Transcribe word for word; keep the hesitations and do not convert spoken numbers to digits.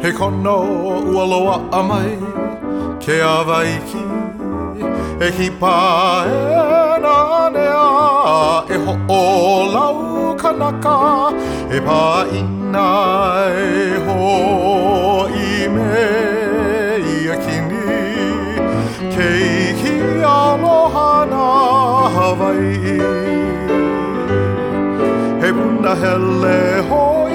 He kono ua loa a mai ke awaiki e hipa e nanea e ho o lau kanaka e pā ina e ho i me ia kini ke iki aloha na Hawaii he puna hele hoi